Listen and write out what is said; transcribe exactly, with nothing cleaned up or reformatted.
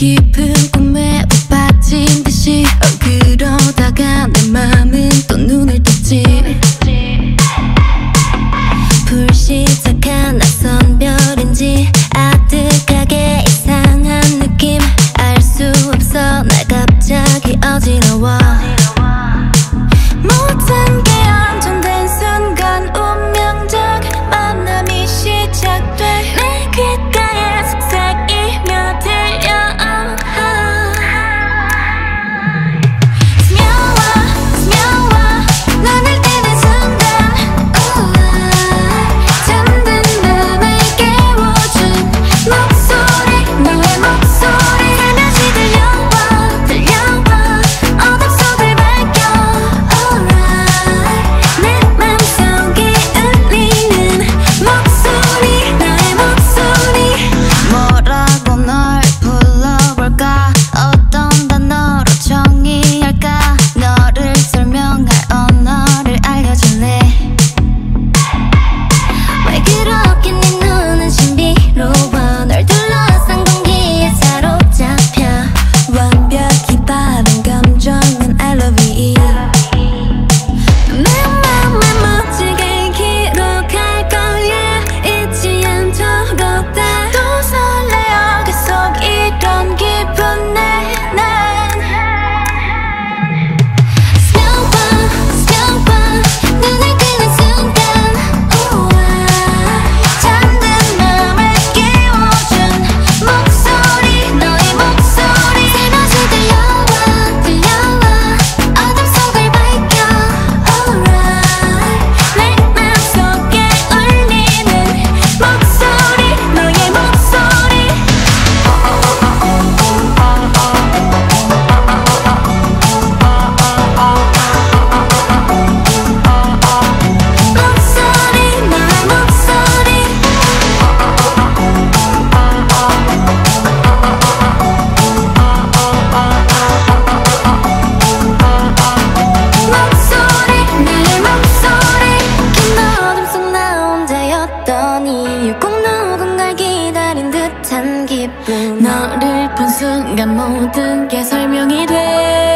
깊은 꿈에 빠진 듯이 어, 그러다가 내 맘은 또 눈을 떴지. 불시착한 낯선 별인지 아득하게 이상한 느낌 알 수 없어. 날 갑자기 어지러워. 모든 게 안전된 순간 운명적 만남이 시작돼. 내 귓가에 속삭이며 들려. 스며와 스며와 눈을 뜨는 순간 잠든 맘을 깨워준 목소리, 너의 목소리 살며시 들려와 들려와 어둠 속을 밝혀. Alright 내 맘속에 울리는 목소리, 너의 목소리. 뭐라고 널 불러볼까? 어떤 단어로 정의할까? 너를 설명할 언어를 알려줄래? 왜 그렇게 네 눈은 신비로워. 널 둘러싼 공기에 사로잡혀. 완벽히 바른 감정은 I love you. 내 맘에 멋지게 기록할 거야. 잊지 않도록 다. 또 설레어 계속 이런 기분 내난. 스며봐 스며봐 눈을 뜨는 순간 우와 잠든 맘을 깨워준 목소리, 너의 목소리 살며시 들려와 들려와 어둠 속을 밝혀. Alright 내 맘속에 울리는 목소리, 너의 목소리. 목소리, 너의 목소리. 목소리, 나의 목소리. 긴 어둠 속 나 혼자였던 이유 꼭 누군가를 기다린 듯한 기분. 너를 본 순간 모든 게 설명이 돼.